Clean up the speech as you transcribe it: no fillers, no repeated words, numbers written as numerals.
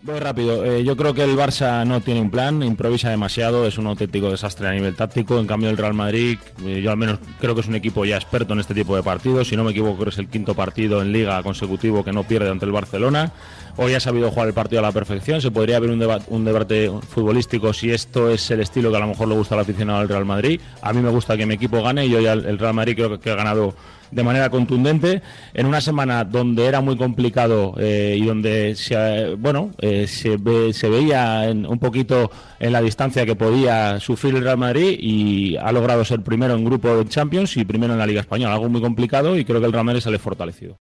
Voy rápido. Yo creo que el Barça no tiene un plan, improvisa demasiado, es un auténtico desastre a nivel táctico. En cambio, el Real Madrid, yo al menos creo que es un equipo ya experto en este tipo de partidos. Si no me equivoco, creo que es el quinto partido en Liga consecutivo que no pierde ante el Barcelona. Hoy ha sabido jugar el partido a la perfección. Se podría haber un debate futbolístico si esto es el estilo que a lo mejor le gusta al aficionado del Real Madrid. A mí me gusta que mi equipo gane y hoy el Real Madrid creo que ha ganado de manera contundente en una semana donde era muy complicado y donde se veía un poquito en la distancia que podía sufrir el Real Madrid, y ha logrado ser primero en grupo de Champions y primero en la Liga Española, algo muy complicado, y creo que el Real Madrid sale fortalecido.